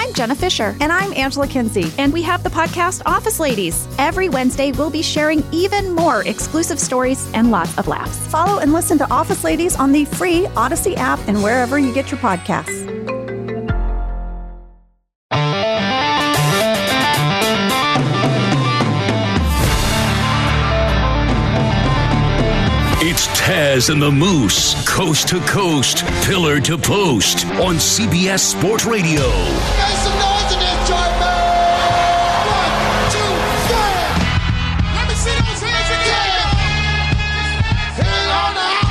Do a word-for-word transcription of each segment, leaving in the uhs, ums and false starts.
I'm Jenna Fisher. And I'm Angela Kinsey. And we have the podcast Office Ladies. Every Wednesday, we'll be sharing even more exclusive stories and lots of laughs. Follow and listen to Office Ladies on the free Odyssey app and wherever you get your podcasts. It's Taz and the Moose, coast to coast, pillar to post on C B S Sports Radio. Make some noise in this joint, man! One, two, three! Let me see those hands again! Hang on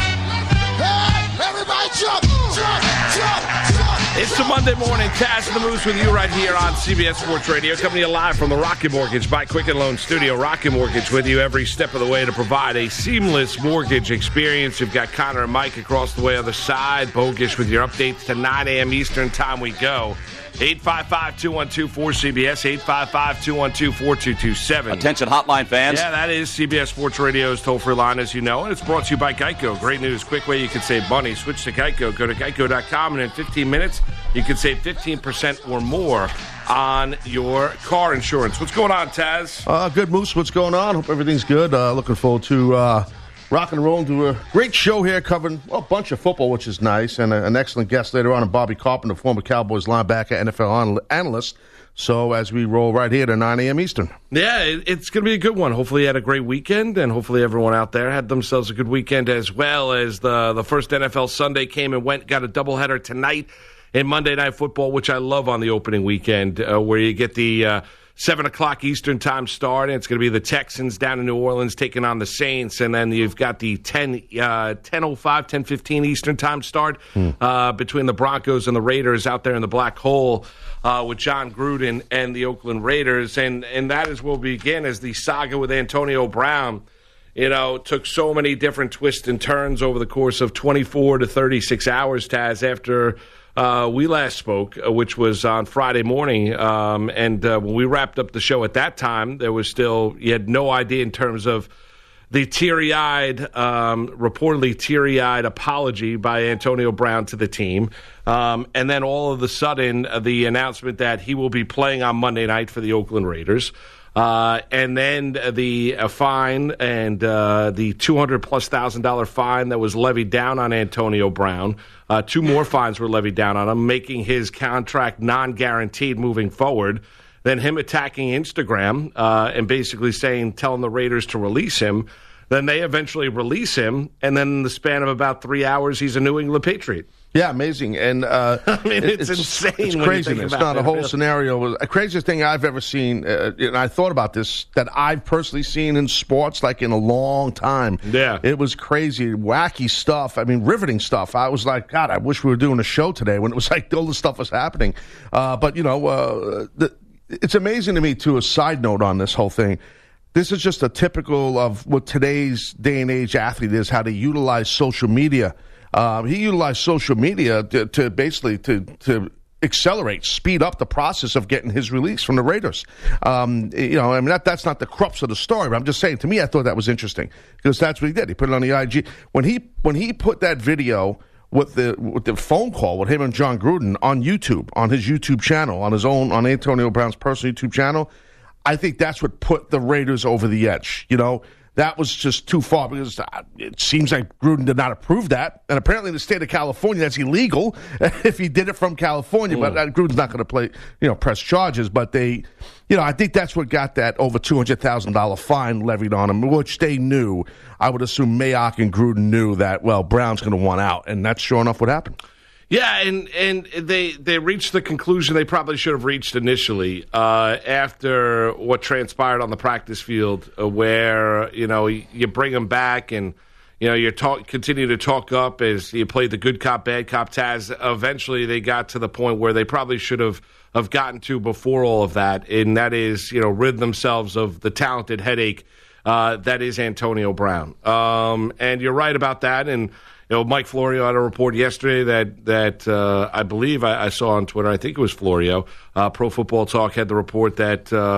now! Hey, everybody jump, jump, jump, jump! It's the Monday morning Taz and the Moose with you right here on C B S Sports Radio, coming to you live from the Rocket Mortgage by Quicken Loan Studio. Rocket Mortgage with you every step of the way to provide a seamless mortgage experience. You've got Connor and Mike across the way on the side. Bogish with your updates to nine a.m. Eastern time we go. eight five five, two one two, four C B S, eight five five, two one two, four two two seven. Attention hotline fans. Yeah, that is C B S Sports Radio's toll-free line, as you know, and it's brought to you by Geico. Great news, quick way you can save money. Switch to Geico. Go to geico dot com, and in fifteen minutes, you can save fifteen percent or more on your car insurance. What's going on, Taz? Uh, good, Moose. What's going on? Hope everything's good. Uh, looking forward to uh, rock and roll and do a great show here covering well, a bunch of football, which is nice, and a, an excellent guest later on, Bobby Carpenter, former Cowboys linebacker, N F L anal- analyst. So as we roll right here to nine a.m. Eastern. Yeah, it, it's going to be a good one. Hopefully you had a great weekend, and hopefully everyone out there had themselves a good weekend as well, as the, the first N F L Sunday came and went. Got a doubleheader tonight in Monday Night Football, which I love on the opening weekend, uh, where you get the uh, seven o'clock Eastern time start, and it's going to be the Texans down in New Orleans taking on the Saints, and then you've got the ten, uh, ten oh five, ten fifteen Eastern time start hmm. uh, between the Broncos and the Raiders out there in the black hole uh, with John Gruden and the Oakland Raiders, and, and that is where we'll begin as the saga with Antonio Brown, you know, took so many different twists and turns over the course of twenty-four to thirty-six hours, Taz, after Uh, we last spoke, uh, which was on Friday morning, um, and uh, when we wrapped up the show at that time, there was still, you had no idea in terms of the teary-eyed, um, reportedly teary-eyed apology by Antonio Brown to the team, um, and then all of a sudden, uh, the announcement that he will be playing on Monday night for the Oakland Raiders. Uh, and then the uh, fine and uh, the two hundred plus thousand dollar fine that was levied down on Antonio Brown. Uh, two more fines were levied down on him, making his contract non-guaranteed moving forward. Then him attacking Instagram uh, and basically saying, telling the Raiders to release him. Then they eventually release him, and then in the span of about three hours, he's a New England Patriot. Yeah, amazing. And uh, I mean, it's, it's insane. It's when crazy. You think It's about not it, a whole really. scenario. The craziest thing I've ever seen, uh, and I thought about this, that I've personally seen in sports, like in a long time. Yeah. It was crazy, wacky stuff. I mean, riveting stuff. I was like, God, I wish we were doing a show today when it was like all this stuff was happening. Uh, but, you know, uh, the, it's amazing to me, too, a side note on this whole thing. This is just a typical of what today's day and age athlete is, how they utilize social media. Uh, he utilized social media to, to basically to, to accelerate, speed up the process of getting his release from the Raiders. Um, you know, I mean, that, that's not the crux of the story, but I'm just saying, to me, I thought that was interesting because that's what he did. He put it on the I G. When he when he put that video with the with the phone call with him and John Gruden on YouTube, on his YouTube channel, on his own, on Antonio Brown's personal YouTube channel, I think that's what put the Raiders over the edge, you know. That was just too far because it seems like Gruden did not approve that. And apparently in the state of California, that's illegal if he did it from California. Mm. But uh, Gruden's not going to play, you know, press charges. But they, you know, I think that's what got that over two hundred thousand dollars fine levied on him, which they knew. I would assume Mayock and Gruden knew that, well, Brown's going to want out. And that's sure enough what happened. Yeah, and, and they they reached the conclusion they probably should have reached initially uh, after what transpired on the practice field, uh, where you know you, you bring them back and you know you talk continue to talk up as you play the good cop bad cop. Taz. Eventually, they got to the point where they probably should have have gotten to before all of that, and that is you know rid themselves of the talented headache uh, that is Antonio Brown. Um, and you're right about that, and. You know, Mike Florio had a report yesterday that that uh, I believe I, I saw on Twitter. I think it was Florio. Uh, Pro Football Talk had the report that um,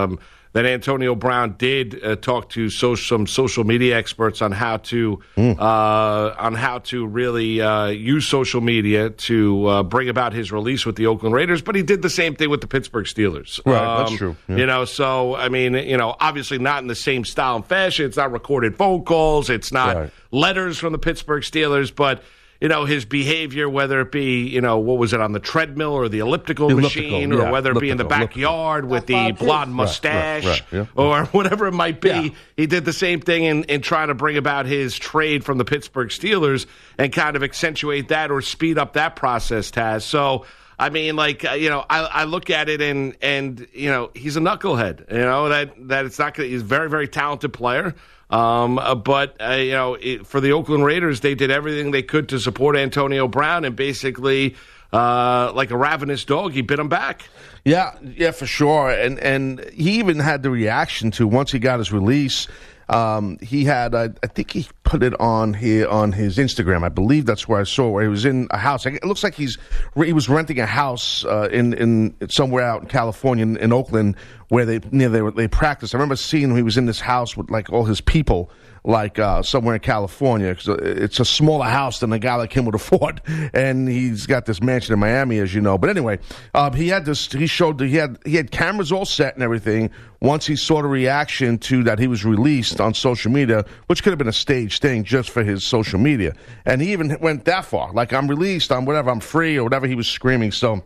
that Antonio Brown did uh, talk to so, some social media experts on how to mm. uh, on how to really uh, use social media to uh, bring about his release with the Oakland Raiders. But he did the same thing with the Pittsburgh Steelers. Right, um, that's true. Yeah. You know, so I mean, you know, obviously not in the same style and fashion. It's not recorded phone calls. It's not right. letters from the Pittsburgh Steelers, but. You know, his behavior, whether it be, you know, what was it, on the treadmill or the elliptical, elliptical machine, yeah, or whether it be in the elliptical, backyard elliptical. with the blonde mustache, right, right, right, yeah. or whatever it might be. Yeah. He did the same thing in, in trying to bring about his trade from the Pittsburgh Steelers and kind of accentuate that or speed up that process, Taz. So, I mean, like, uh, you know, I, I look at it and, and, you know, he's a knucklehead, you know, that, that it's not going to, he's a very, very talented player. Um, uh, but, uh, you know, it, for the Oakland Raiders, they did everything they could to support Antonio Brown, and basically, uh, like a ravenous dog, he bit him back. Yeah, yeah, for sure. And and he even had the reaction to, once he got his release, um, he had, uh, I think he put it on here on his Instagram. I believe that's where I saw, where he was in a house. It looks like he's he was renting a house uh, in in somewhere out in California, in, in Oakland, where they near they they practice. I remember seeing him. He was in this house with like all his people, like uh, somewhere in California. Cause it's a smaller house than a guy like him would afford, and he's got this mansion in Miami, as you know. But anyway, um, he had this. He showed that he had he had cameras all set and everything. Once he saw the reaction to that, he was released on social media, which could have been a staged thing just for his social media. And he even went that far, like, I'm released, I'm whatever, I'm free, or whatever he was screaming. So,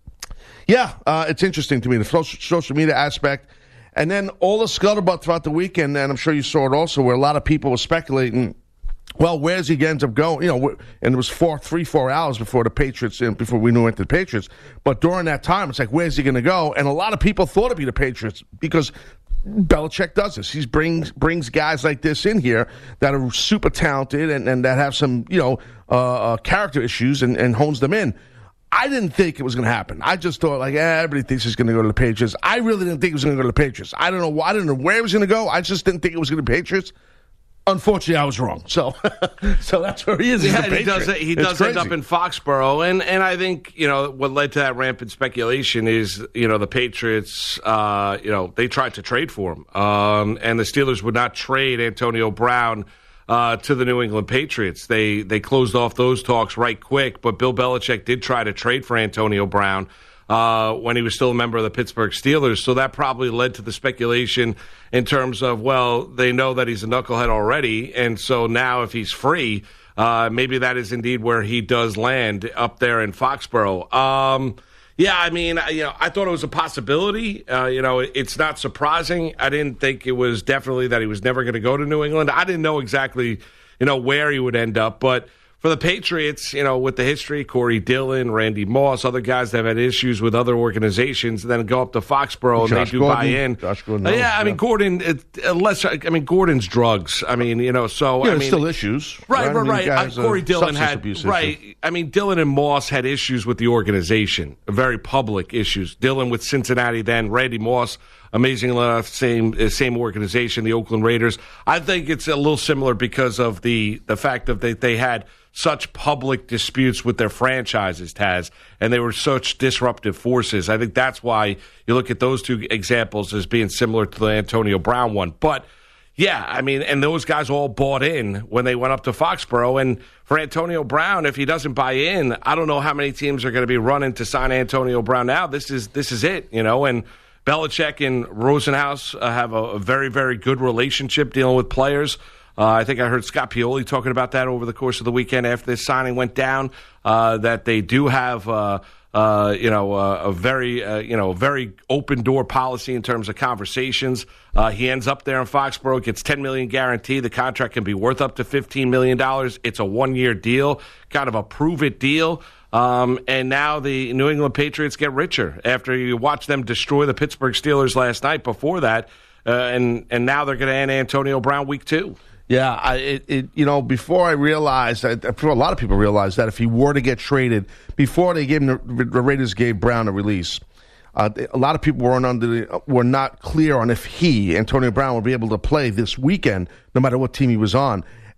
yeah, uh, it's interesting to me, the social, social media aspect. And then all the scuttlebutt throughout the weekend, and I'm sure you saw it also, where a lot of people were speculating, well, where's he ends up going? You know, and it was four, three, four hours before the Patriots, before we knew he went to the Patriots. But during that time, it's like, where's he going to go? And a lot of people thought it'd be the Patriots because Belichick does this. He brings brings guys like this in here that are super talented and, and that have some, you know, uh, uh, character issues and, and hones them in. I didn't think it was going to happen. I just thought, like, eh, everybody thinks he's going to go to the Patriots. I really didn't think he was going to go to the Patriots. I don't know why. I didn't know where he was going to go. I just didn't think it was going to be Patriots. Unfortunately, I was wrong. So, so that's where he is. Yeah, he does. He does end up in Foxborough, and and I think, you know, what led to that rampant speculation is, you know, the Patriots. Uh, you know, they tried to trade for him, um, and the Steelers would not trade Antonio Brown uh, to the New England Patriots. They they closed off those talks right quick, but Bill Belichick did try to trade for Antonio Brown Uh, when he was still a member of the Pittsburgh Steelers. So that probably led to the speculation in terms of, well, they know that he's a knucklehead already, and so now if he's free, uh, maybe that is indeed where he does land, up there in Foxborough. Um, yeah, I mean, you know, I thought it was a possibility. Uh, you know, it's not surprising. I didn't think it was definitely that he was never going to go to New England. I didn't know exactly, you know, where he would end up, but for the Patriots, you know, with the history, Corey Dillon, Randy Moss, other guys that have had issues with other organizations, then go up to Foxborough and Josh they do Gordon, buy in. Josh Gordon, uh, yeah, I yeah. mean, Gordon, it, unless, I mean, Gordon's drugs. I mean, you know, so. Yeah, I mean, there's still issues. Right, right, I mean, right. guys, I, Corey uh, Dillon substance had, abuse right. issues. I mean, Dillon and Moss had issues with the organization, very public issues. Dillon with Cincinnati then, Randy Moss, amazing enough, same uh, same organization, the Oakland Raiders. I think it's a little similar because of the, the fact that they, they had such public disputes with their franchises, Taz, and they were such disruptive forces. I think that's why you look at those two examples as being similar to the Antonio Brown one. But, yeah, I mean, and those guys all bought in when they went up to Foxborough. And for Antonio Brown, if he doesn't buy in, I don't know how many teams are going to be running to sign Antonio Brown now. This is this is it, you know, and Belichick and Rosenhaus uh, have a, a very, very good relationship dealing with players. Uh, I think I heard Scott Pioli talking about that over the course of the weekend after this signing went down, uh, that they do have, uh, uh, you know, uh, a very, uh, you know, very open door policy in terms of conversations. Uh, he ends up there in Foxborough, gets ten million dollars guarantee. The contract can be worth up to fifteen million dollars. It's a one-year deal, kind of a prove-it deal. Um, and now the New England Patriots get richer after you watch them destroy the Pittsburgh Steelers last night. Before that, uh, and and now they're going to end Antonio Brown week two. Yeah, I, it, it, you know, before I realized, I, before a lot of people realized that if he were to get traded, before they gave him, the, the Raiders gave Brown a release, uh, a lot of people weren't under the, were not clear on if he, Antonio Brown, would be able to play this weekend, no matter what team he was on.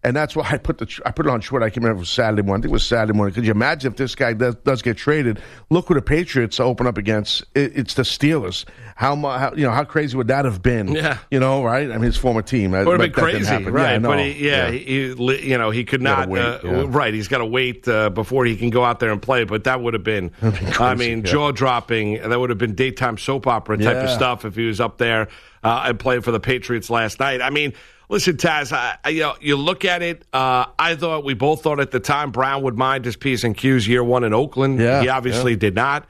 And that's why I put the I put it on Twitter. I can't remember if it was Saturday morning. I think it was Saturday morning. Could you imagine if this guy does, does get traded? Look who the Patriots open up against. It, it's the Steelers. How, how you know how crazy would that have been? Yeah, you know, right? I mean, his former team. Would have been crazy, right? Yeah, no, but he, yeah, yeah. He, he, you know, he could not. Wait, uh, yeah. Right, he's got to wait uh, before he can go out there and play. But that would have been, been crazy, I mean, yeah. jaw dropping. That would have been daytime soap opera type yeah. of stuff if he was up there uh, and playing for the Patriots last night. I mean. Listen, Taz, I, I, you know, you look at it, uh, I thought, we both thought at the time Brown would mind his P's and Q's year one in Oakland. Yeah, he obviously yeah. did not.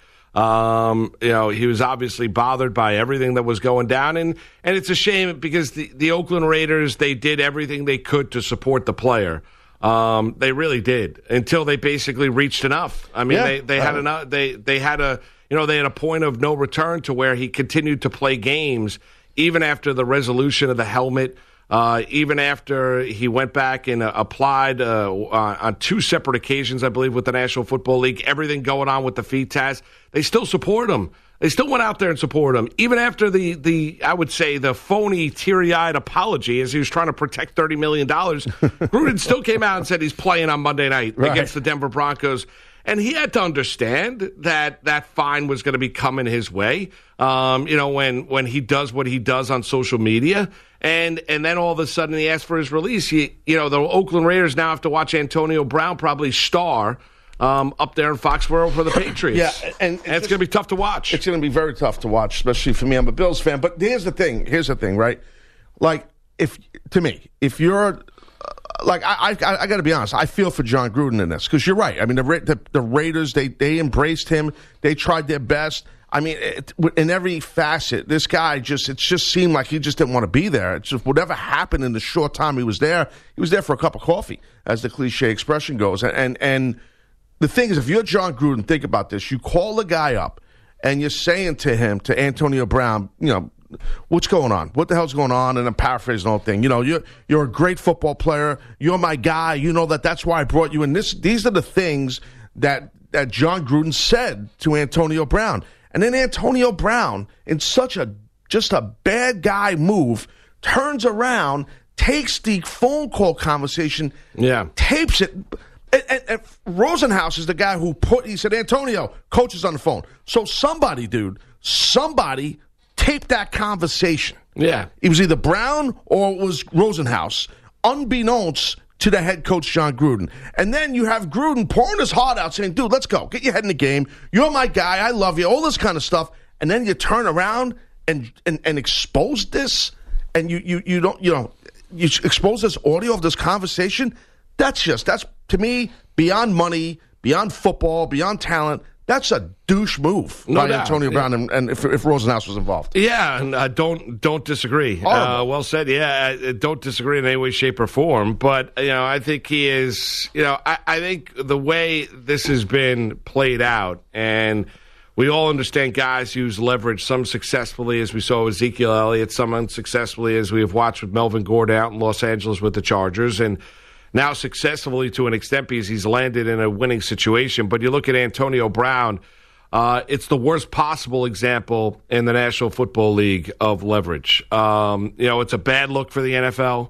Um, you know, he was obviously bothered by everything that was going down. And, and it's a shame because the, the Oakland Raiders, they did everything they could to support the player. Um, they really did until they basically reached enough. I mean, yeah, they, they had enough, they, they had a, you know, they had a point of no return to where he continued to play games even after the resolution of the helmet. Uh, even after he went back and uh, applied uh, uh, on two separate occasions, I believe, with the National Football League, everything going on with the feet test, they still support him. They still went out there and supported him. Even after the, the I would say, the phony, teary-eyed apology as he was trying to protect thirty million dollars, Gruden still came out and said he's playing on Monday night right. against the Denver Broncos. And he had to understand that that fine was going to be coming his way, um, you know, when, when he does what he does on social media. And and then all of a sudden he asked for his release. He, you know, the Oakland Raiders now have to watch Antonio Brown probably star um, up there in Foxborough for the Patriots. Yeah, and, and it's going to be tough to watch. It's going to be very tough to watch, especially for me. I'm a Bills fan. But here's the thing. Here's the thing, right? Like, if to me, if you're like, I I, I got to be honest. I feel for John Gruden in this because you're right. I mean, the, the the Raiders they they embraced him. They tried their best. I mean, it, in every facet, this guy just, it just seemed like he just didn't want to be there. It's just whatever happened in the short time he was there, he was there for a cup of coffee, as the cliche expression goes. And, and, and the thing is, if you're John Gruden, think about this. You call the guy up and you're saying to him, to Antonio Brown, you know, what's going on? What the hell's going on? And I'm paraphrasing the whole thing. You know, you're, you're a great football player. You're my guy. You know that that's why I brought you in. This, these are the things that, that John Gruden said to Antonio Brown. And then Antonio Brown, in such a just a bad guy move, turns around, takes the phone call conversation, yeah, tapes it. And, and, and Rosenhaus is the guy who put, he said, Antonio, coach is on the phone. So somebody, dude, somebody taped that conversation. Yeah. It was either Brown or it was Rosenhaus, unbeknownst to the head coach, John Gruden. And then you have Gruden pouring his heart out saying, dude, let's go. Get your head in the game. You're my guy. I love you. All this kind of stuff. And then you turn around and and, and expose this, and you, you, you don't, you know, you expose this audio of this conversation. That's just, that's, to me, beyond money, beyond football, beyond talent. That's a douche move no by doubt. Antonio Brown, yeah. and, and if, if Rosenhaus was involved. Yeah, and uh, don't don't disagree. Uh, well said. Yeah, uh, don't disagree in any way, shape, or form. But you know, I think he is. You know, I, I think the way this has been played out, and we all understand guys use leverage. Some successfully, as we saw with Ezekiel Elliott. Some unsuccessfully, as we have watched with Melvin Gordon out in Los Angeles with the Chargers, and now successfully to an extent because he's landed in a winning situation. But you look at Antonio Brown, uh, it's the worst possible example in the National Football League of leverage. Um, you know, it's a bad look for the N F L.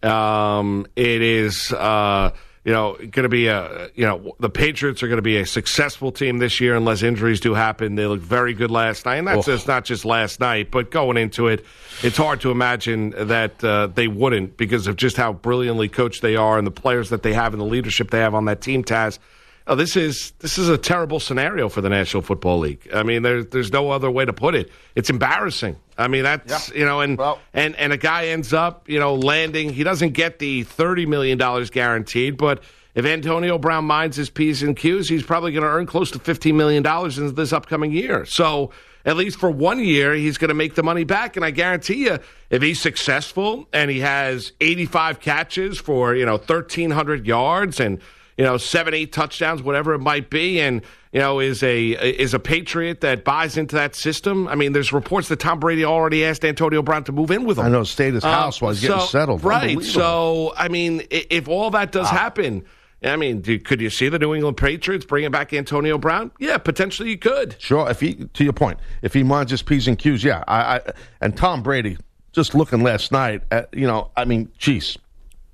Um, it is, uh, you know, going to be a, you know, the Patriots are going to be a successful team this year unless injuries do happen. They looked very good last night. And that's just not just last night, but going into it, it's hard to imagine that uh, they wouldn't because of just how brilliantly coached they are and the players that they have and the leadership they have on that team, Taz. Oh, this is this is a terrible scenario for the National Football League. I mean, there's there's no other way to put it. It's embarrassing. I mean, that's yeah. you know, and well, and and a guy ends up you know landing. He doesn't get the thirty million dollars guaranteed, but if Antonio Brown minds his P's and Q's, he's probably going to earn close to fifteen million dollars in this upcoming year. So at least for one year, he's going to make the money back. And I guarantee you, if he's successful and he has eighty-five catches for you know thirteen hundred yards and you know, seven, eight touchdowns, whatever it might be, and, you know, is a is a Patriot that buys into that system. I mean, there's reports that Tom Brady already asked Antonio Brown to move in with him. I know, stay at his house um, while he's so, getting settled. Right. So, I mean, if all that does ah. happen, I mean, do, could you see the New England Patriots bringing back Antonio Brown? Yeah, potentially you could. Sure. If he, to your point, if he minds his P's and Q's, yeah. I, I and Tom Brady, just looking last night, at, you know, I mean, geez.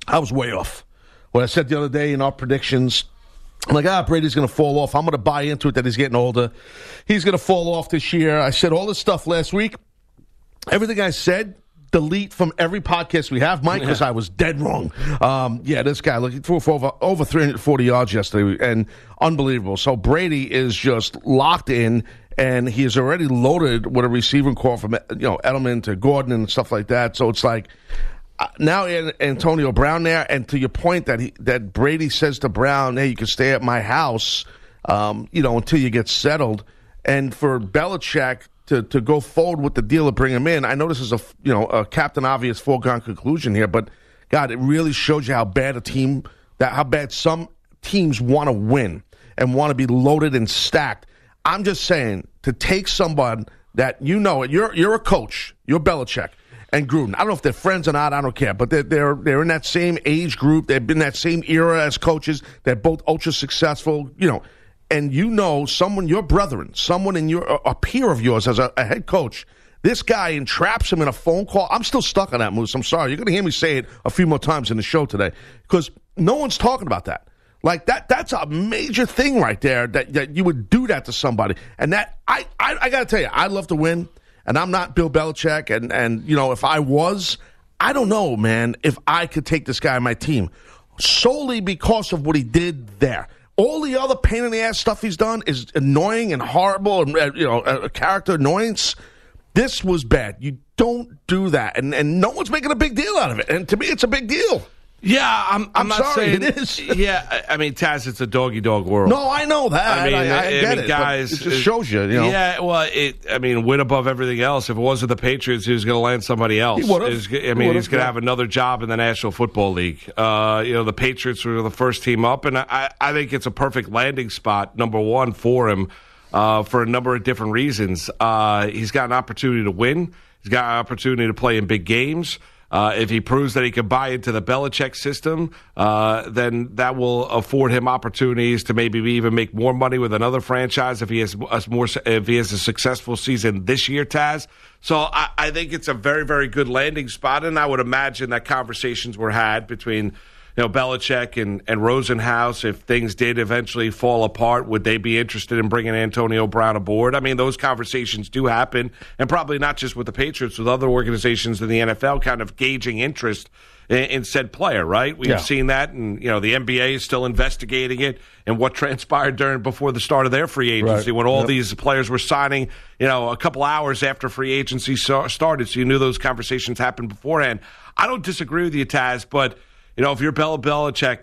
I was way off. What I said the other day in our predictions, I'm like, ah, Brady's going to fall off. I'm going to buy into it that he's getting older. He's going to fall off this year. I said all this stuff last week. Everything I said, delete from every podcast we have, Mike, because yeah. I was dead wrong. Um, yeah, this guy, look, he threw for over, over three hundred forty yards yesterday, and unbelievable. So Brady is just locked in, and he is already loaded with a receiving core from, you know, Edelman to Gordon and stuff like that. So it's like, uh, now Antonio Brown there, and to your point that he, that Brady says to Brown, hey, you can stay at my house, um, you know, until you get settled. And for Belichick to, to go forward with the deal to bring him in, I know this is a, you know, a Captain Obvious foregone conclusion here, but, God, it really shows you how bad a team, that how bad some teams want to win and want to be loaded and stacked. I'm just saying, to take someone that you know, you're you're a coach, you're Belichick and Gruden. I don't know if they're friends or not, I don't care, but they're they're they're in that same age group. They've been in that same era as coaches. They're both ultra successful, you know. And you know someone, your brethren, someone in your a peer of yours as a, a head coach. This guy entraps him in a phone call. I'm still stuck on that, Moose. I'm sorry. You're going to hear me say it a few more times in the show today because no one's talking about that. Like, that that's a major thing right there, that, that you would do that to somebody. And that, I, I, I got to tell you, I love to win, and I'm not Bill Belichick. And, and, you know, if I was, I don't know, man, if I could take this guy on my team solely because of what he did there. All the other pain-in-the-ass stuff he's done is annoying and horrible and, you know, a character annoyance. This was bad. You don't do that. And, and no one's making a big deal out of it. And to me, it's a big deal. Yeah, I'm, I'm, I'm not sorry, saying it is. Yeah, I mean, Taz, it's a dog-eat-dog world. No, I know that. I mean, I, I, I get mean, it. Guys, it just shows you, you know. Yeah, well, it. I mean, win above everything else. If it wasn't the Patriots, he was going to land somebody else. He would've. Is, I mean, He he's going to yeah. have another job in the National Football League. Uh, you know, the Patriots were the first team up, and I, I think it's a perfect landing spot, number one, for him uh, for a number of different reasons. Uh, he's got an opportunity to win. He's got an opportunity to play in big games. Uh, if he proves that he can buy into the Belichick system, uh, then that will afford him opportunities to maybe even make more money with another franchise if he has a more if he has a successful season this year, Taz. So I, I think it's a very, very good landing spot, and I would imagine that conversations were had between, you know, Belichick and, and Rosenhaus. If things did eventually fall apart, would they be interested in bringing Antonio Brown aboard? I mean, those conversations do happen, and probably not just with the Patriots, with other organizations in the N F L kind of gauging interest in, in said player, right? We've yeah. seen that, and, you know, the N B A is still investigating it and what transpired during before the start of their free agency, right. when all yep. these players were signing, you know, a couple hours after free agency started, so you knew those conversations happened beforehand. I don't disagree with you, Taz, but you know, if you're Bel- Belichick,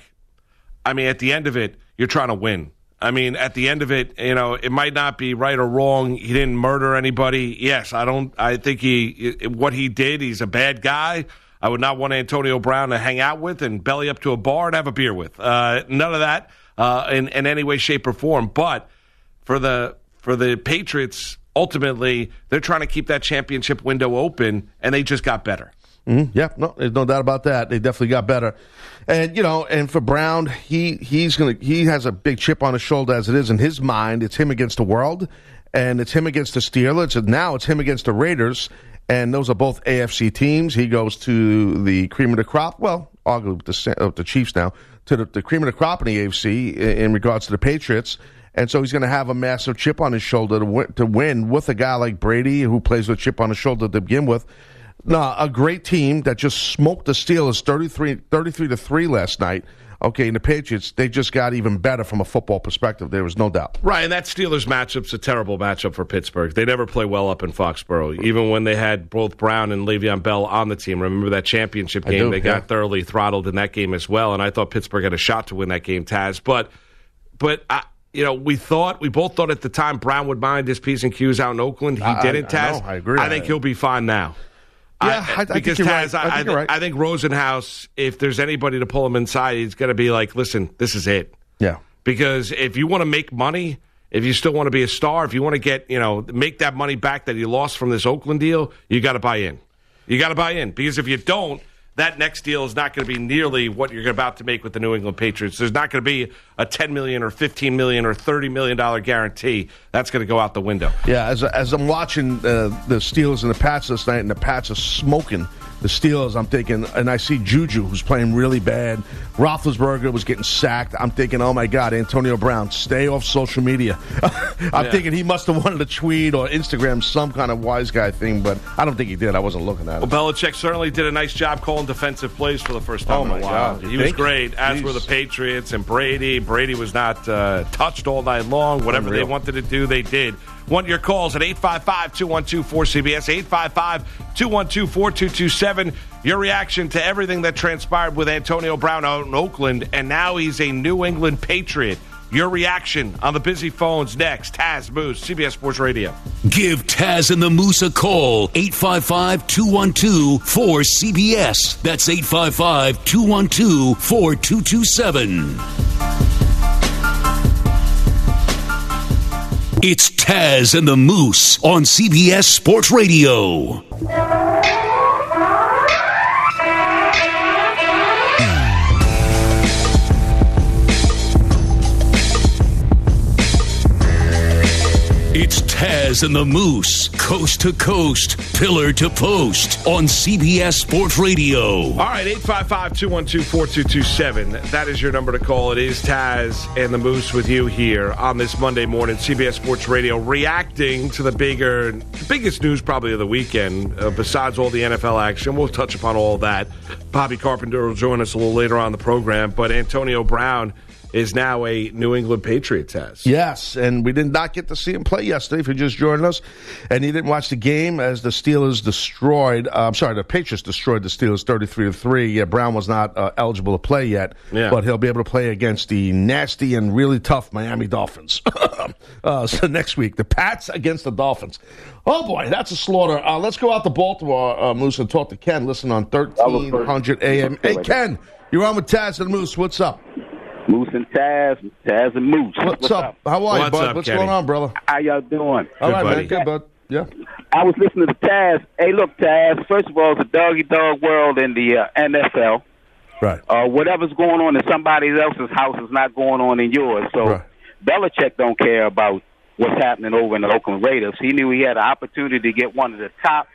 I mean, at the end of it, you're trying to win. I mean, at the end of it, you know, it might not be right or wrong. He didn't murder anybody. Yes, I don't. I think he, what he did, he's a bad guy. I would not want Antonio Brown to hang out with and belly up to a bar and have a beer with. Uh, none of that uh, in, in any way, shape, or form. But for the for the Patriots, ultimately, they're trying to keep that championship window open, and they just got better. Mm-hmm. Yeah, no, there's no doubt about that. They definitely got better, and you know, and for Brown, he he's gonna he has a big chip on his shoulder as it is in his mind. It's him against the world, and it's him against the Steelers, and now it's him against the Raiders, and those are both A F C teams. He goes to the cream of the crop. Well, arguably the, uh, the Chiefs now to the, the cream of the crop in the A F C in, in regards to the Patriots. And so he's going to have a massive chip on his shoulder to win, to win with a guy like Brady, who plays with a chip on his shoulder to begin with. No, a great team that just smoked the Steelers thirty-three, thirty-three to three last night. Okay, and the Patriots, they just got even better from a football perspective. There was no doubt. Right, and that Steelers matchup's a terrible matchup for Pittsburgh. They never play well up in Foxborough, even when they had both Brown and Le'Veon Bell on the team. Remember that championship game? Do, they yeah. got thoroughly throttled in that game as well, and I thought Pittsburgh had a shot to win that game, Taz. But, but I, you know, we thought, we both thought at the time Brown would mind his P's and Q's out in Oakland. He I, didn't, I, Taz. I, know, I agree. I think he'll be fine now. Yeah, I, I because think you're Taz, right. I, I, think you're right. I think Rosenhaus, if there's anybody to pull him inside, he's going to be like, listen, this is it. Yeah. Because if you want to make money, if you still want to be a star, if you want to get, you know, make that money back that you lost from this Oakland deal, you got to buy in. You got to buy in. Because if you don't, that next deal is not going to be nearly what you're about to make with the New England Patriots. There's not going to be a ten million dollars or fifteen million dollars or thirty million dollars guarantee. That's going to go out the window. Yeah, as as I'm watching uh, the Steelers and the Pats this night, and the Pats are smoking the Steelers, I'm thinking, and I see Juju, who's playing really bad. Roethlisberger was getting sacked. I'm thinking, oh, my God, Antonio Brown, stay off social media. I'm Yeah. thinking he must have wanted to tweet or Instagram some kind of wise guy thing, but I don't think he did. I wasn't looking at it. Well, Belichick certainly did a nice job calling defensive plays for the first time Oh, in my a while. God. You He was think? great, as Jeez. were the Patriots and Brady. Brady was not uh, touched all night long. Whatever Unreal. they wanted to do, they did. Want your calls at eight five five, two one two, four C B S, eight five five, two one two, four two two seven. Your reaction to everything that transpired with Antonio Brown out in Oakland, and now he's a New England Patriot. Your reaction on the busy phones next. Taz Moose, C B S Sports Radio. Give Taz and the Moose a call. eight five five, two one two, four C B S. That's eight five five, two one two, four two two seven. It's Taz and the Moose on C B S Sports Radio. It's Taz and the Moose, coast to coast, pillar to post on C B S Sports Radio. All right, eight five five, two one two, four two two seven. That is your number to call. It is Taz and the Moose with you here on this Monday morning, C B S Sports Radio, reacting to the bigger, biggest news probably of the weekend, uh, besides all the N F L action. We'll touch upon all that. Bobby Carpenter will join us a little later on in the program, but Antonio Brown is now a New England Patriot, Taz. Yes, and we did not get to see him play yesterday if you just joined us. And he didn't watch the game as the Steelers destroyed, uh, I'm sorry, the Patriots destroyed the Steelers thirty-three to three. Yeah, Brown was not uh, eligible to play yet, Yeah. but he'll be able to play against the nasty and really tough Miami Dolphins. uh, so next week, the Pats against the Dolphins. Oh, boy, that's a slaughter. Uh, let's go out to Baltimore, uh, Moose, and talk to Ken. Listen on thirteen hundred A M. Hey, Ken, you're on with Taz and Moose. What's up? Moose and Taz, Taz and Moose. What's, up? How are you, What's bud? up, What's Kenny? going on, brother? How y'all doing? All right, buddy. man. Good, bud. Yeah. I was listening to Taz. Hey, look, Taz, first of all, it's a doggy-dog world in the uh, N F L. Right. Uh, whatever's going on in somebody else's house is not going on in yours. So Right. Belichick don't care about what's happening over in the Oakland Raiders. He knew he had an opportunity to get one of the top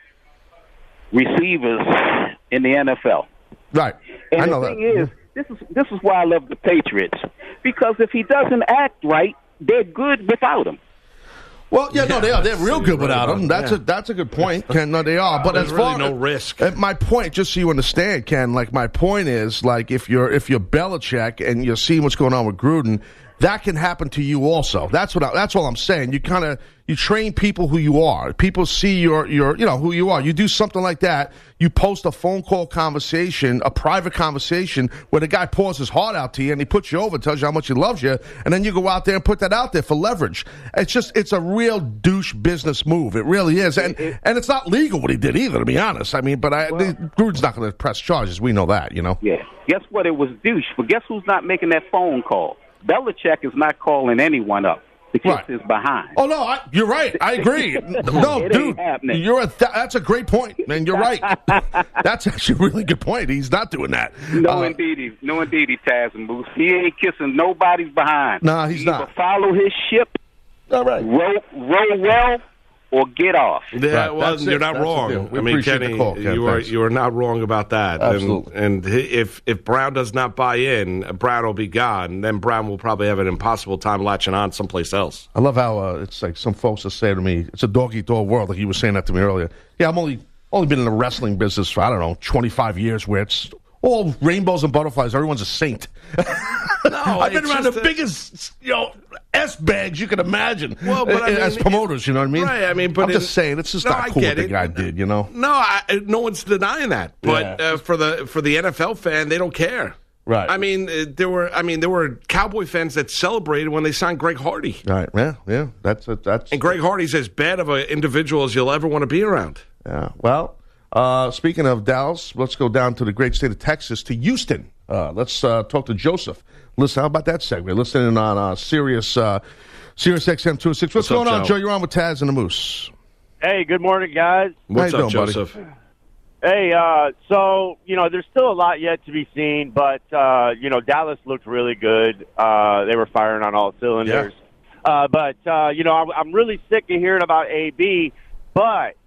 receivers in the N F L. Right. And I know the that. thing is, this is this is why I love the Patriots, because if he doesn't act right, they're good without him. Well, yeah, no, they are. They're real good Right without about him. That's that. a that's a good point, Ken. No, they are. But There's as really far no risk. uh, my point, just so you understand, Ken, like my point is, like if you're if you're Belichick and you're seeing what's going on with Gruden, that can happen to you also. That's what I, that's all I'm saying. You kind of you train people who you are. People see your your you know who you are. You do something like that. You post a phone call conversation, a private conversation where the guy pours his heart out to you and he puts you over, tells you how much he loves you, and then you go out there and put that out there for leverage. It's just it's a real douche business move. It really is, and and it's not legal what he did either, to be honest. I mean, but I, the, Gruden's not going to press charges. We know that, you know. Yeah. Guess what? It was douche. But guess who's not making that phone call? Belichick is not calling anyone up to kiss Right. his behind. Oh no, I, you're right. I agree. No, It ain't dude, happening. you're a th- that's a great point, man. You're right. That's actually a really good point. He's not doing that. No, Uh, indeedy. No, indeedy, Taz and Moose. He ain't kissing nobody's behind. Nah, he's He not. either follow his ship, all right. row, row well, or get off. Yeah, Right, well, that's you're it. not That's the wrong. deal. We I mean, appreciate the Kenny, call, Ken. you are Thanks. you are not wrong about that. Absolutely. And, and if if Brown does not buy in, Brown will be gone. Then Brown will probably have an impossible time latching on someplace else. I love how uh, it's like some folks that say to me, "It's a dog eat dog world." Like you were saying that to me earlier. Yeah, I'm only only been in the wrestling business for I don't know twenty-five years, where it's all rainbows and butterflies. Everyone's a saint. I've been it's around just the a- biggest, you know, S bags you can imagine. Well, but I mean- as promoters, you know what I mean? Right, I mean, but I'm in- just saying, it's just No, not I cool get what the it. guy did. You know? No, I, no one's denying that. But Yeah. uh, for the for the N F L fan, they don't care. Right. I mean, uh, there were I mean there were Cowboy fans that celebrated when they signed Greg Hardy, Right? Yeah, yeah. That's a, that's. and Greg Hardy's as bad of an individual as you'll ever want to be around. Yeah. Well, uh, speaking of Dallas, let's go down to the great state of Texas, to Houston. Uh, let's uh, talk to Joseph. Listen, how about that segue? Listening on uh, Sirius, uh, Sirius X M two oh six. What's, What's up, going on, Joe? Joe? You're on with Taz and the Moose. Hey, good morning, guys. What's How you up, doing, buddy? Joseph? Hey, uh, so, you know, there's still a lot yet to be seen, but, uh, you know, Dallas looked really good. Uh, they were firing on all cylinders. Uh, but, uh, you know, I'm, I'm really sick of hearing about A B, but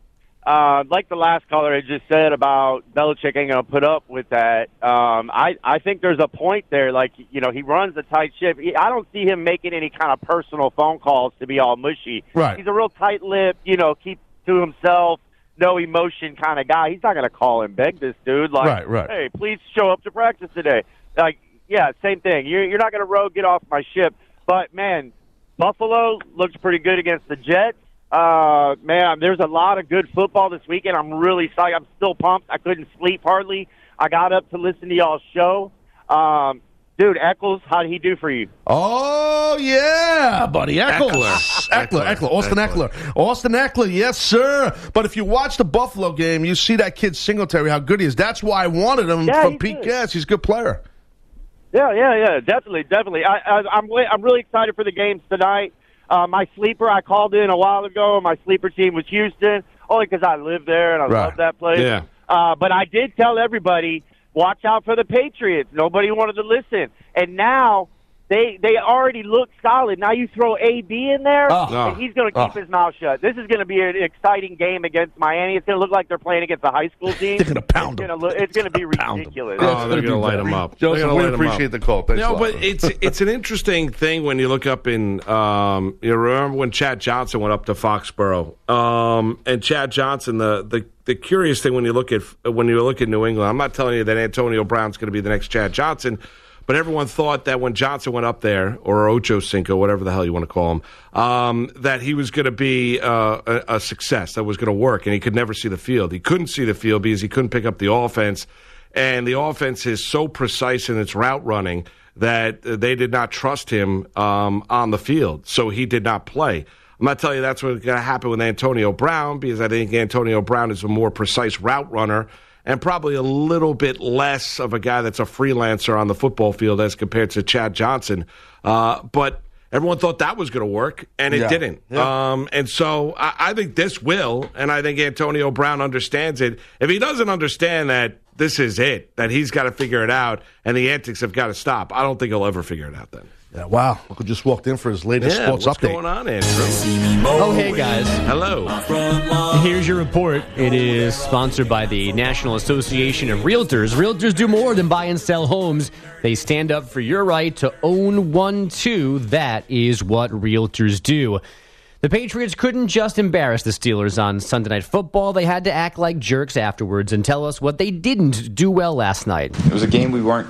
uh, like the last caller had just said about Belichick ain't going to put up with that. Um, I, I think there's a point there. Like, you know, he runs a tight ship. He, I don't see him making any kind of personal phone calls to be all mushy. Right. He's a real tight-lipped, you know, keep to himself, no emotion kind of guy. He's not going to call and beg this dude like, right, right. hey, please show up to practice today. Like, yeah, same thing. You're, you're not going to row, get off my ship. But, man, Buffalo looks pretty good against the Jets. Uh, man, there's a lot of good football this weekend. I'm really excited. I'm still pumped. I couldn't sleep hardly. I got up to listen to y'all's show. Um, dude, Eccles, how did he do for you? Oh, yeah, buddy. Eckler. Eckler. Eckler. Eckler. Austin Eckler. Eckler. Austin Eckler, yes, sir. But if you watch the Buffalo game, you see that kid Singletary, how good he is. That's why I wanted him Yeah, from he's Pete good. Gas. He's a good player. Yeah, yeah, yeah, definitely, definitely. I, I, I'm wa- I'm really excited for the games tonight. Uh, my sleeper, I called in a while ago. My sleeper team was Houston, only because I live there and I Right. love that place. Yeah. Uh, but I did tell everybody, watch out for the Patriots. Nobody wanted to listen. And now they they already look solid. Now you throw A B in there, Oh. and he's going to keep Oh. his mouth shut. This is going to be an exciting game against Miami. It's going to look like they're playing against a high school team. They're going to pound it's him. gonna look, It's going to be Pound 'em. ridiculous. Yeah, Oh, it's they're gonna going to be light bad. him up. Joseph, They're gonna we light 'em appreciate up. the call. Thanks a No, lot, but man. it's it's an interesting thing when you look up in um, you remember when Chad Johnson went up to Foxborough, um, and Chad Johnson the, the the curious thing when you look at when you look at New England, I'm not telling you that Antonio Brown's going to be the next Chad Johnson, but everyone thought that when Johnson went up there, or Ocho Cinco, whatever the hell you want to call him, um, that he was going to be uh, a, a success, that was going to work, and he could never see the field. He couldn't see the field because he couldn't pick up the offense, and the offense is so precise in its route running that they did not trust him um, on the field, so he did not play. I'm not telling you that's what's going to happen with Antonio Brown, because I think Antonio Brown is a more precise route runner and probably a little bit less of a guy that's a freelancer on the football field as compared to Chad Johnson. Uh, but everyone thought that was going to work, and it Yeah. didn't. Yeah. Um, and so I, I think this will, and I think Antonio Brown understands it. If he doesn't understand that this is it, that he's got to figure it out, and the antics have got to stop, I don't think he'll ever figure it out then. Yeah, wow. Look who just walked in for his latest Yeah, sports what's update. going on, Andrew? Oh, hey, guys. Hello. Here's your report. It is sponsored by the National Association of Realtors. Realtors do more than buy and sell homes. They stand up for your right to own one, too. That is what realtors do. The Patriots couldn't just embarrass the Steelers on Sunday Night Football. They had to act like jerks afterwards and tell us what they didn't do well last night. It was a game we weren't,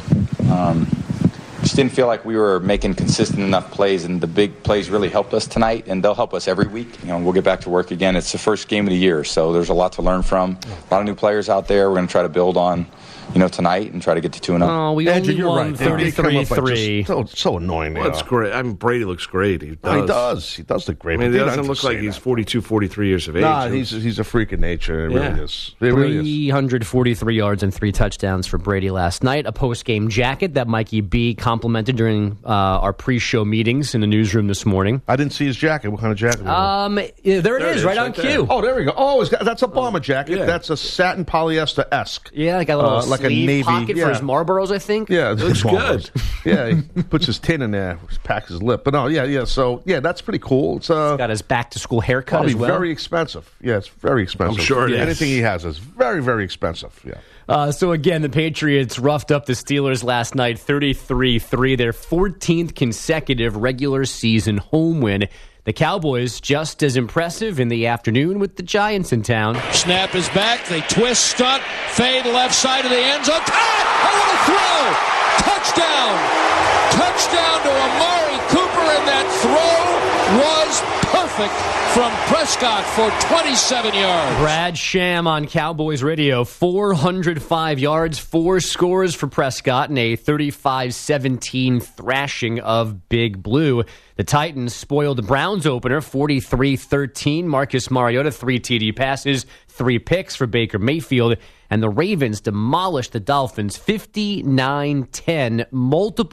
um, just didn't feel like we were making consistent enough plays, and the big plays really helped us tonight, and they'll help us every week. You know, we'll get back to work again. It's the first game of the year, so there's a lot to learn from. A lot of new players out there. We're going to try to build on, you know, tonight and try to get to two and oh. Oh, we Andrew, only you're won right. They- they come thirty-three up by three. just So, so annoying. they Well, that's are. great. I mean, Brady looks great. He does. Oh, he does. He does look great. I mean, but he they doesn't don't look say like he's that. forty-two, forty-three years of age. Nah, he's he's a freak of nature. It really Yeah. is. It really is. three hundred forty-three yards and three touchdowns for Brady last night. A post-game jacket that Mikey B complimented during uh, our pre-show meetings in the newsroom this morning. I didn't see his jacket. What kind of jacket? was it? Um, yeah, there it There it is, is, right right on there. cue. Oh, there we go. Oh, it's got, that's a bomber jacket. yeah. That's a satin polyester esque. Yeah, like a little Uh, like a sleeve navy- pocket yeah. for his Marlboros, I think. Yeah, Looks it's bombers. good. Yeah, he puts his tin in there, packs his lip. But no, yeah, yeah. So yeah, that's pretty cool. It's uh, Got his back-to-school haircut probably as well. very expensive. Yeah, it's very expensive. I'm sure it is. Anything he has is very, very expensive. Yeah. Uh, so again, the Patriots roughed up the Steelers last night, thirty-three three, their fourteenth consecutive regular season home win. The Cowboys just as impressive in the afternoon with the Giants in town. Snap is back. They twist, stunt, fade left side of the end zone. Ah! A little throw. Touchdown. Touchdown to Amari Cooper, and that throw was perfect from Prescott for twenty-seven yards. Brad Sham on Cowboys radio, four hundred five yards, four scores for Prescott, and a thirty-five seventeen thrashing of Big Blue. The Titans spoiled the Browns opener, forty-three thirteen. Marcus Mariota, three T D passes, three picks for Baker Mayfield. And the Ravens demolished the Dolphins, fifty-nine ten. Multiple Miami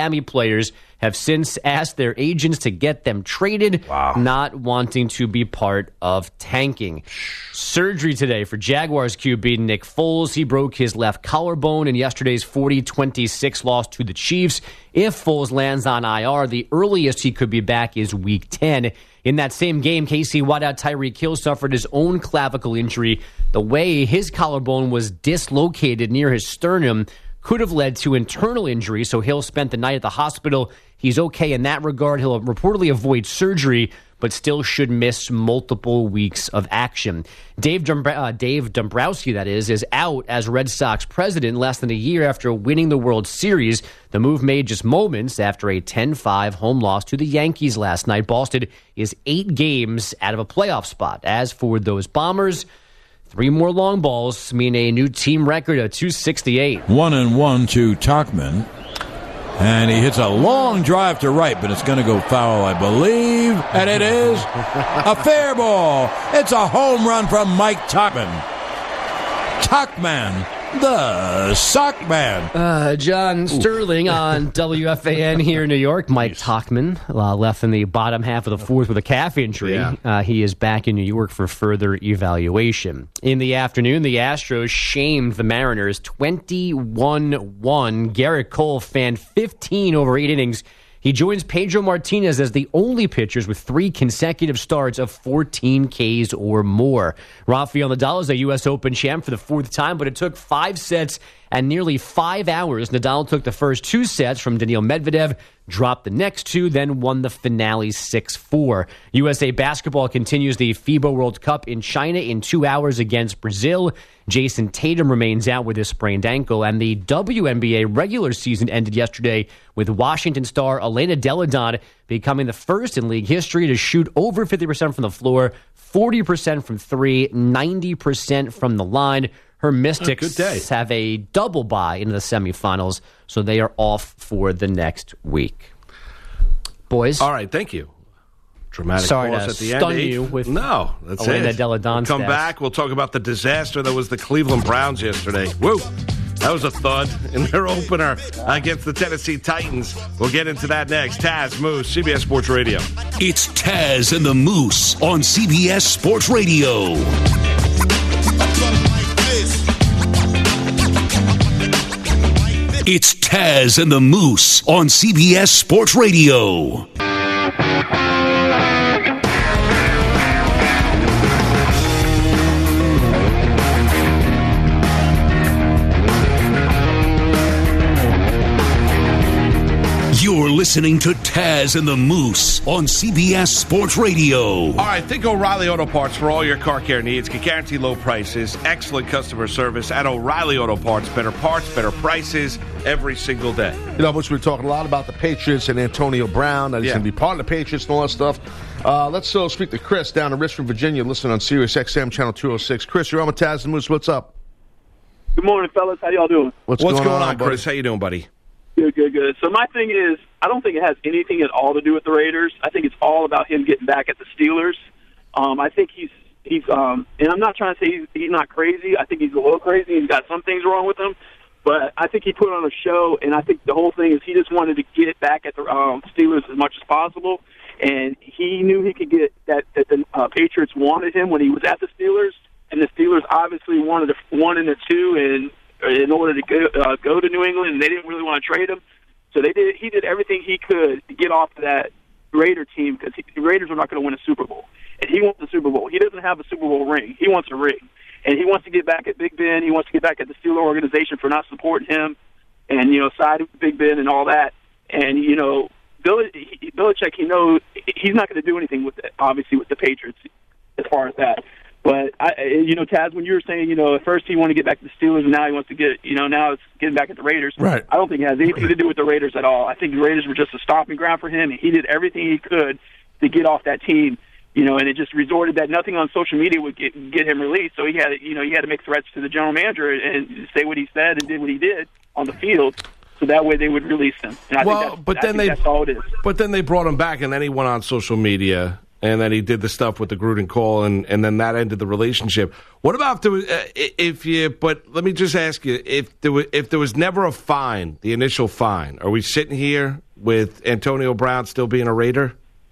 Miami players have since asked their agents to get them traded, wow. not wanting to be part of tanking. Surgery today for Jaguars Q B Nick Foles. He broke his left collarbone in yesterday's forty twenty-six loss to the Chiefs. If Foles lands on I R, the earliest he could be back is week ten. In that same game, K C wideout Tyreek Hill suffered his own clavicle injury. The way his collarbone was dislocated near his sternum could have led to internal injury, so Hill spent the night at the hospital. He's okay in that regard. He'll reportedly avoid surgery, but still should miss multiple weeks of action. Dave, Dombr- uh, Dave Dombrowski, that is, is out as Red Sox president less than a year after winning the World Series. The move made just moments after a ten five home loss to the Yankees last night. Boston is eight games out of a playoff spot. As for those Bombers, three more long balls mean a new team record of two sixty-eight. One and one to Tachman. And he hits a long drive to right, but it's going to go foul, I believe. And it is a fair ball. It's a home run from Mike Tachman. Tachman, the sock man. Uh, John Sterling on W F A N here in New York. Mike Tachman uh, left in the bottom half of the fourth with a calf injury. Yeah. Uh, he is back in New York for further evaluation. In the afternoon, the Astros shamed the Mariners twenty-one one. Garrett Cole fanned fifteen over eight innings. He joins Pedro Martinez as the only pitchers with three consecutive starts of fourteen Ks or more. Rafael Nadal is a U S Open champ for the fourth time, but it took five sets and nearly five hours. Nadal took the first two sets from Daniil Medvedev, dropped the next two, then won the finale six four. U S A Basketball continues the FIBA World Cup in China in two hours against Brazil. Jason Tatum remains out with his sprained ankle, and the W N B A regular season ended yesterday with Washington star Elena Delle Donne becoming the first in league history to shoot over fifty percent from the floor, forty percent from three, ninety percent from the line. Her Mystics have a double bye into the semifinals, so they are off for the next week. Boys. All right, thank you. Dramatic Sorry pause to at the stun end. you with no, that's Elena it. Delle Donne We'll come stats. back. We'll talk about the disaster that was the Cleveland Browns yesterday. Woo! That was a thud in their opener against the Tennessee Titans. We'll get into that next. Taz, Moose, C B S Sports Radio. It's Taz and the Moose on C B S Sports Radio. It's Taz and the Moose on C B S Sports Radio. You're listening to Taz and the Moose on C B S Sports Radio. All right, think O'Reilly Auto Parts for all your car care needs. Can guarantee low prices, excellent customer service at O'Reilly Auto Parts. Better parts, better prices every single day. You know, which we're talking a lot about the Patriots and Antonio Brown, that he's Yeah. going to be part of the Patriots and all that stuff. Uh, let's uh, speak to Chris down in Richmond, Virginia, listening on Sirius X M Channel two oh six. Chris, you're on with Taz and Moose. What's up? Good morning, fellas. How y'all doing? What's, What's going, going on, on, buddy? Chris? How you doing, buddy? Good, good, good. So my thing is, I don't think it has anything at all to do with the Raiders. I think it's all about him getting back at the Steelers. Um, I think he's he's, um, and I'm not trying to say he's, he's not crazy. I think he's a little crazy. He's got some things wrong with him, but I think he put on a show, and I think the whole thing is he just wanted to get back at the um, Steelers as much as possible, and he knew he could get that that the uh, Patriots wanted him when he was at the Steelers, and the Steelers obviously wanted a one and a two, and in order to go, uh, go to New England, and they didn't really want to trade him. So they did. He did everything he could to get off of that Raider team because the Raiders were not going to win a Super Bowl, and he wants a Super Bowl. He doesn't have a Super Bowl ring. He wants a ring, and he wants to get back at Big Ben. He wants to get back at the Steeler organization for not supporting him, and you know, siding with Big Ben and all that. And you know, Bill, he, Belichick, he knows he's not going to do anything with it. Obviously, with the Patriots, as far as that. But, I, you know, Taz, when you were saying, you know, at first he wanted to get back to the Steelers, and now he wants to get, you know, now it's getting back at the Raiders. Right. I don't think it has anything to do with the Raiders at all. I think the Raiders were just a stomping ground for him, and he did everything he could to get off that team, you know, and it just resorted that nothing on social media would get, get him released. So he had, you know, he had to make threats to the general manager and say what he said and did what he did on the field. So that way they would release him. And I well, think that's, but I then think they, that's all it is. But then they brought him back, and then he went on social media and then he did the stuff with the Gruden call, and, and then that ended the relationship. What about if, there was, uh, if you? But let me just ask you: if there was, if there was never a fine, the initial fine, are we sitting here with Antonio Brown still being a Raider?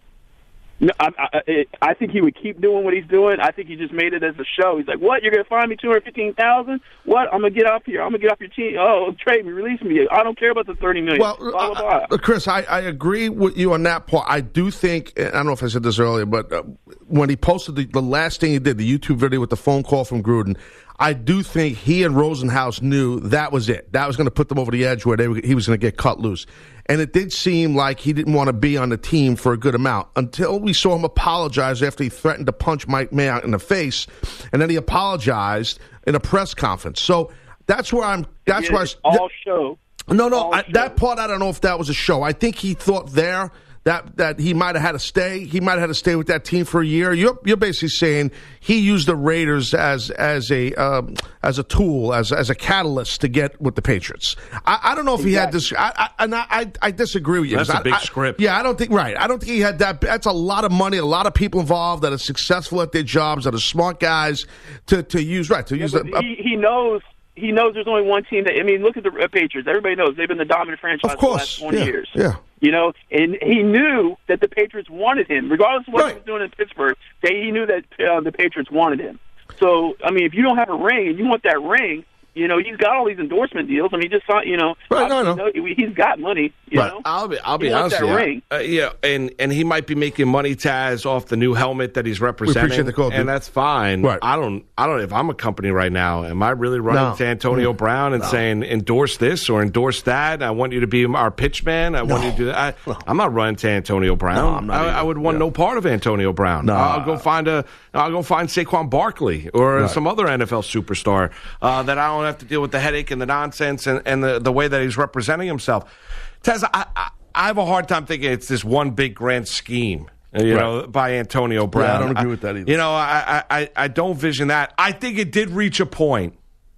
No, I, I, I think he would keep doing what he's doing. I think he just made it as a show. He's like, "What? You're going to fine me two hundred fifteen thousand? What? I'm going to get off here. I'm going to get off your team. Oh, trade me, release me. I don't care about the thirty million." Well, blah, blah, blah. Uh, Chris, I, I agree with you on that part. I do think, I don't know if I said this earlier, but uh, when he posted the, the last thing he did, the YouTube video with the phone call from Gruden, I do think he and Rosenhaus knew that was it. That was going to put them over the edge where they were, he was going to get cut loose. And it did seem like he didn't want to be on the team for a good amount until we saw him apologize after he threatened to punch Mike Mayock in the face, and then he apologized in a press conference. So that's where I'm. That's yeah, where I, all show. No, no, all I, show. that part I don't know if that was a show. I think he thought there that that he might have had to stay. He might have had to stay with that team for a year. You're you're basically saying he used the Raiders as as a um, as a tool, as as a catalyst to get with the Patriots. I, I don't know if exactly. he had this. I, I, and I I disagree with you. That's a I, big I, script. Yeah, I don't think right. I don't think he had that. That's a lot of money, a lot of people involved that are successful at their jobs, that are smart guys to to use right to Yeah, use. A, a, he, he knows. He knows there's only one team that. I mean, look at the Patriots. Everybody knows they've been the dominant franchise of course, for the last twenty yeah, years. Yeah. You know, and he knew that the Patriots wanted him, regardless of what right. he was doing in Pittsburgh. They, he knew that uh, the Patriots wanted him. So, I mean, if you don't have a ring and you want that ring, you know, he's got all these endorsement deals. I mean, he just saw, you know, right, no, no. he's got money. You right. know, I'll be, I'll be he honest with you. Ring. Uh, yeah, and and he might be making money, Taz, off the new helmet that he's representing. We appreciate the call, dude. And that's fine. Right. I don't, I don't. If I'm a company right now, am I really running No. to Antonio Mm. Brown and No. saying endorse this or endorse that? I want you to be our pitch man. I No. want you to do that. I, No. I'm not running to Antonio Brown. No, I'm not I, either. I would want Yeah. no part of Antonio Brown. No. I'll go find a. I'll go find Saquon Barkley or Right. some other N F L superstar uh, that I don't have to deal with the headache and the nonsense and, and the, the way that he's representing himself. Tez, I, I, I have a hard time thinking it's this one big grand scheme, you Right. know, by Antonio Brown. Yeah, I don't agree with that either. You know, I, I, I don't vision that. I think it did reach a point,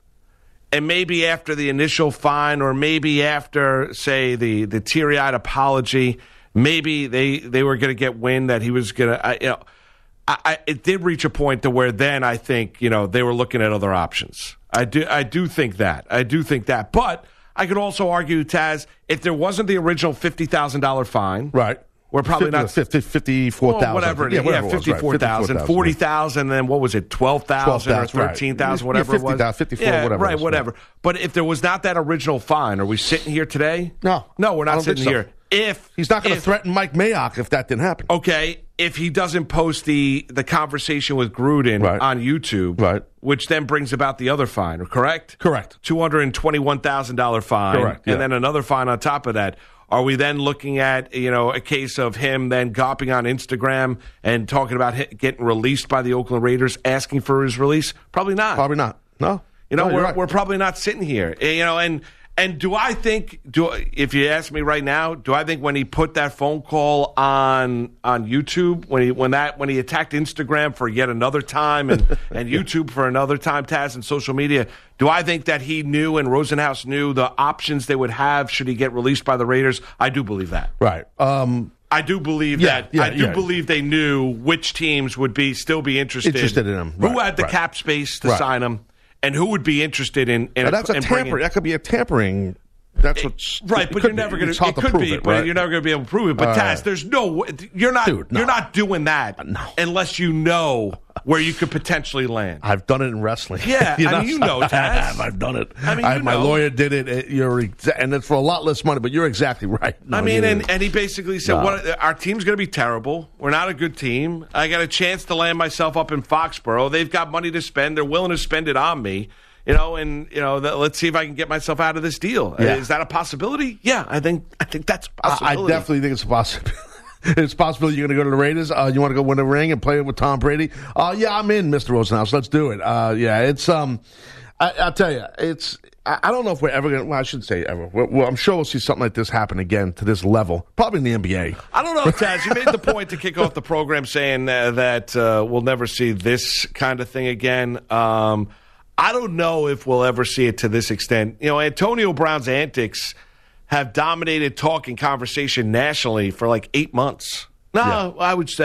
and maybe after the initial fine or maybe after, say, the, the teary-eyed apology, maybe they, they were going to get wind that he was going to, you know, I, I, it did reach a point to where then I think, you know, they were looking at other options. I do I do think that. I do think that. But I could also argue, Taz, if there wasn't the original fifty thousand dollars fine. Right. We're probably not fifty, fifty-four thousand. well, whatever it is. Yeah, Yeah, whatever it was, right. fifty-four thousand, forty thousand, then what was it, twelve thousand or thirteen thousand, right. whatever Yeah, it was. fifty thousand, fifty-four, yeah, whatever it right, was, whatever. right. But if there was not that original fine, are we sitting here today? No. No, we're I not don't sitting think so. here. If He's not going to if- threaten Mike Mayock if that didn't happen. Okay, if he doesn't post the, the conversation with Gruden Right. on YouTube, Right. which then brings about the other fine, correct? Correct. two hundred twenty-one thousand dollars fine, Correct, and yeah. then another fine on top of that. Are we then looking at, you know, a case of him then gopping on Instagram and talking about hi- getting released by the Oakland Raiders, asking for his release? Probably not. Probably not. No. You know, No, you're we're right. we're probably not sitting here. You know, and and do I think do if you ask me right now, do I think when he put that phone call on on YouTube, when he when that when he attacked Instagram for yet another time and, and YouTube for another time, Taz, and social media, do I think that he knew and Rosenhaus knew the options they would have should he get released by the Raiders? I do believe that. Right. Um, I do believe Yeah, that. yeah, I do yeah. believe they knew which teams would be still be interested, Interested in him. who Right, had the right. cap space to Right. sign him, and who would be interested in. in now that's a in tampering. bringing- That could be a tampering. That's what's Right, it but could you're never be. going It's to. hard It to could prove be, it, but right? you're never going to be able to prove it. But Uh, Taz, there's no. way- You're not. Dude, no. You're not doing that No. unless you know where you could potentially land. I've done it in wrestling. Yeah, I mean, you know, I Taz. have. I've done it. I mean, I, you my know. lawyer did it. it you're exa- and it's for a lot less money. But you're exactly right. No, I mean, you- and, and he basically said, No. "What? Our team's going to be terrible. We're not a good team. I got a chance to land myself up in Foxborough. They've got money to spend. They're willing to spend it on me." You know, and you know, that, let's see if I can get myself out of this deal. Yeah. Is that a possibility? Yeah, I think I think that's a I, I possibility. definitely think it's a possibility. It's possible you're going to go to the Raiders. Uh, you want to go win a ring and play with Tom Brady? Uh, yeah, I'm in, Mister Rosenhaus. Let's do it. Uh, yeah, it's um, I, I'll tell you, it's. I, I don't know if we're ever going to. Well, I shouldn't say ever. We're, well, I'm sure we'll see something like this happen again to this level. Probably in the N B A. I don't know, Taz. You made the point to kick off the program saying uh, that uh, we'll never see this kind of thing again. Um, I don't know if we'll ever see it to this extent. You know, Antonio Brown's antics have dominated talk and conversation nationally for like eight months. No, Yeah. I would say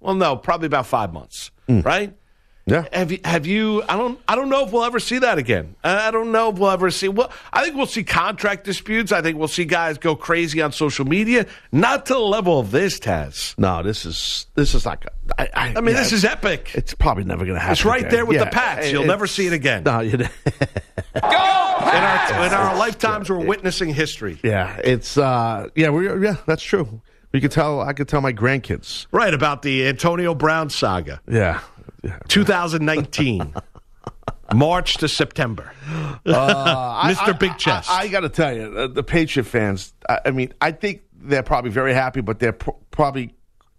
Well, no, probably about five months, Mm. right? Yeah. Have you? Have you? I don't. I don't know if we'll ever see that again. I don't know if we'll ever see. Well, I think we'll see contract disputes. I think we'll see guys go crazy on social media. Not to the level of this, Taz. No, this is this is like. A, I, I, I mean, yeah, this is epic. It's probably never going to happen. It's right again. there with Yeah, the Pats. You'll it- never see it again. No, you. Go Pats! In our, in our lifetimes, we're witnessing history. Yeah, it's uh, yeah, we yeah, that's true. We could tell. I could tell my grandkids. Right about the Antonio Brown saga. Yeah. twenty nineteen, March to September. Uh, Mister I, Big I, Chest. I, I got to tell you, uh, the Patriot fans. I, I mean, I think they're probably very happy, but they're pr- probably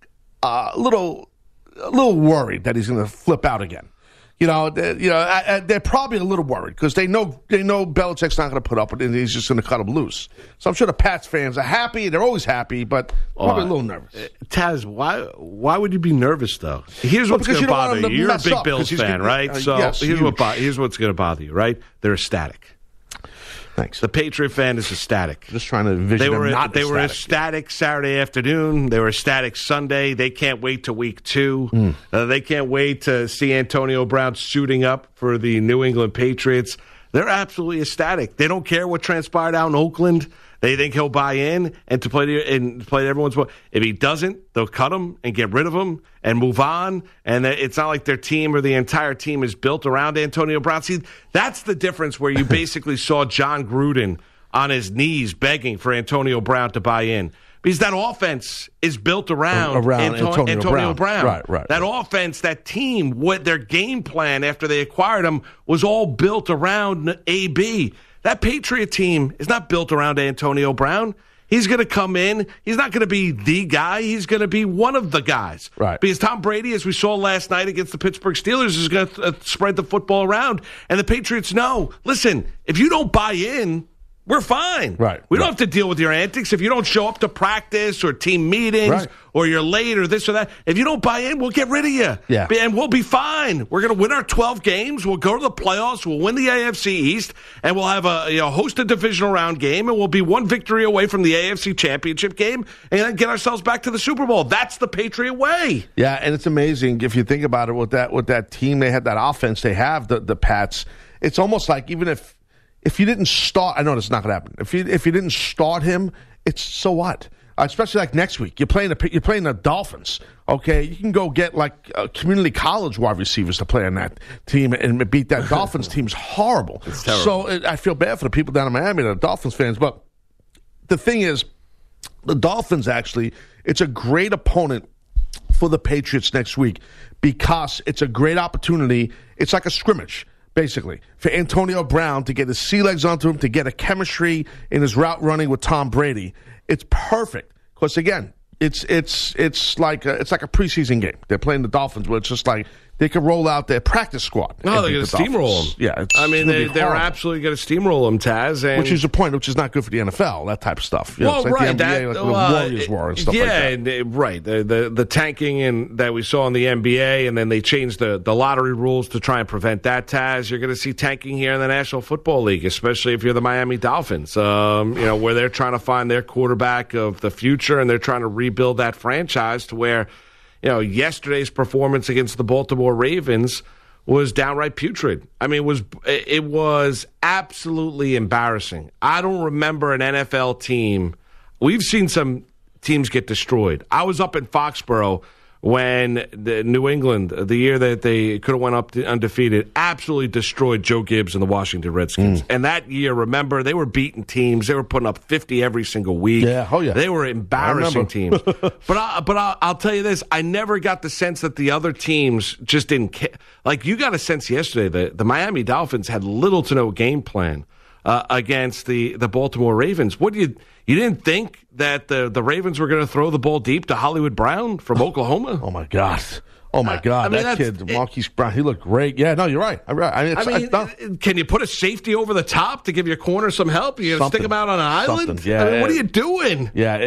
uh, a little, a little worried that he's going to flip out again. You know, they, you know, I, I, they're probably a little worried because they know they know Belichick's not going to put up with it, and he's just going to cut him loose. So I'm sure the Pats fans are happy; they're always happy, but probably a little nervous. Uh, Taz, why why would you be nervous though? Here's Well, what's because going to you don't want bother him to you. You're a mess big up, Bills 'cause he's fan, gonna- right? uh, so yes, here's what huge. bo- here's what's going to bother you, right? They're ecstatic. Thanks. The Patriot fan is ecstatic. Just trying to envision They them were not they were ecstatic. ecstatic Saturday afternoon. They were ecstatic Sunday. They can't wait to week two. Mm. Uh, they can't wait to see Antonio Brown suiting up for the New England Patriots. They're absolutely ecstatic. They don't care what transpired out in Oakland. They think he'll buy in and to play the, and to play everyone's ball. If he doesn't, they'll cut him and get rid of him and move on. And it's not like their team or the entire team is built around Antonio Brown. See, that's the difference where you basically saw John Gruden on his knees begging for Antonio Brown to buy in. Because that offense is built around, Around Anto- Antonio Antonio, Brown. Brown. Right, right, That offense, that team, what their game plan after they acquired him was all built around A B. That Patriot team is not built around Antonio Brown. He's going to come in. He's not going to be the guy. He's going to be one of the guys. Right. Because Tom Brady, as we saw last night against the Pittsburgh Steelers, is going to uh, spread the football around. And the Patriots know, listen, if you don't buy in, we're fine. Right. We don't right. have to deal with your antics. If you don't show up to practice or team meetings Right. or you're late or this or that, if you don't buy in, we'll get rid of you. Yeah. And we'll be fine. We're going to win our twelve games. We'll go to the playoffs. We'll win the A F C East. And we'll have a you know, host a divisional round game. And we'll be one victory away from the A F C Championship game and then get ourselves back to the Super Bowl. That's the Patriot way. Yeah, and it's amazing if you think about it with that with that team they had, that offense they have, the the Pats. It's almost like even if if you didn't start, I know it's not going to happen. If you if you didn't start him, it's so what? Uh, especially like next week, you're playing the you're playing the Dolphins. Okay, you can go get like uh, community college wide receivers to play on that team and beat that Dolphins team's horrible. It's terrible. So it, I feel bad for the people down in Miami, the Dolphins fans. But the thing is, the Dolphins actually, it's a great opponent for the Patriots next week because it's a great opportunity. It's like a scrimmage, basically, for Antonio Brown to get his sea legs onto him, to get a chemistry in his route running with Tom Brady. It's perfect because, again, it's it's it's like a, it's like a preseason game. They're playing the Dolphins, where it's just like they can roll out their practice squad. No, and they're beat going to the Dolphins. steamroll them. Yeah, it's I mean, gonna they, be they're horrible. absolutely going to steamroll them, Taz. And Which is the point, which is not good for the N F L, that type of stuff. You know, well, it's like right, the N B A, that, like the uh, Warriors were and stuff yeah, like that. and, uh, right. The, the the tanking and that we saw in the N B A, and then they changed the, the lottery rules to try and prevent that. Taz, you're going to see tanking here in the National Football League, especially if you're the Miami Dolphins. Um, you know, where they're trying to find their quarterback of the future, and they're trying to rebuild that franchise to where, you know, yesterday's performance against the Baltimore Ravens was downright putrid. I mean, it was it was absolutely embarrassing. I don't remember an N F L team. We've seen some teams get destroyed. I was up in Foxborough when the New England, the year that they could have went up to undefeated, absolutely destroyed Joe Gibbs and the Washington Redskins. Mm. And that year, remember, they were beating teams. They were putting up fifty every single week. Yeah, oh yeah. They were embarrassing I teams. But I, but I, I'll tell you this: I never got the sense that the other teams just didn't care. Like you got a sense yesterday that the Miami Dolphins had little to no game plan uh, against the the Baltimore Ravens. What do you you didn't think that the the Ravens were going to throw the ball deep to Hollywood Brown from Oklahoma? Oh my God. Oh, my God. I mean, that that's- kid, Marquise Brown, he looked great. Yeah, no, you're right. I'm right. I mean, it's, I mean, it's not- can you put a safety over the top to give your corner some help? You gonna stick Something. him out on an island? Something, yeah, I mean, what are yeah. you doing? yeah.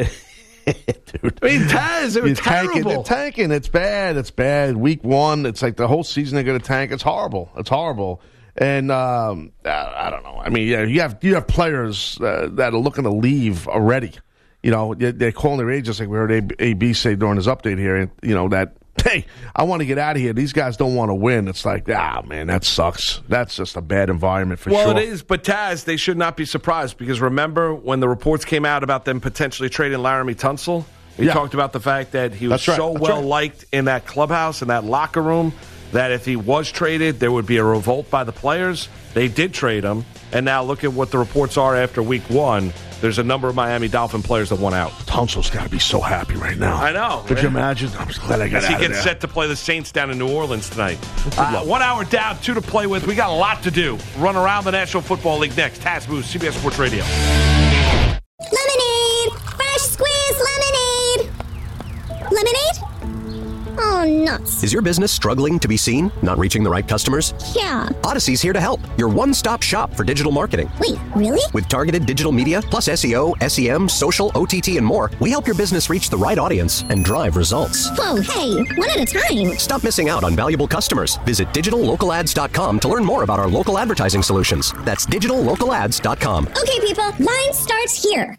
Dude. I mean, Taz, they were You're tanking, terrible. they're tanking. It's bad. It's bad. Week one, it's like the whole season they're going to tank. It's horrible. It's horrible. And um, I, I don't know. I mean, yeah, you have you have players uh, that are looking to leave already. You know, they're, they're calling their agents, like we heard A B say during his update here. You know that hey, I want to get out of here. These guys don't want to win. It's like, ah, man, that sucks. That's just a bad environment for well, sure. Well, it is, but Taz, they should not be surprised because remember when the reports came out about them potentially trading Laramie Tunsil? We yeah. talked about the fact that he was right. so That's well right. liked in that clubhouse, in that locker room, that if he was traded, there would be a revolt by the players. They did trade him, and now look at what the reports are after week one. There's a number of Miami Dolphin players that want out. Tunsil's got to be so happy right now. I know. Could you imagine? I'm so glad I got As he out of gets there. set to play the Saints down in New Orleans tonight. Uh, one hour down, two to play with. We got a lot to do. Run around the National Football League next. Taz Moose, C B S Sports Radio. Lemonade! Fresh squeezed lemonade! Lemonade? Oh, nuts. Is your business struggling to be seen? Not reaching the right customers? Yeah. Odyssey's here to help. Your one-stop shop for digital marketing. Wait, really? With targeted digital media, plus S E O, S E M, social, O T T, and more, we help your business reach the right audience and drive results. Whoa, hey, one at a time. Stop missing out on valuable customers. Visit digital local ads dot com to learn more about our local advertising solutions. That's digital local ads dot com. Okay, people, line starts here.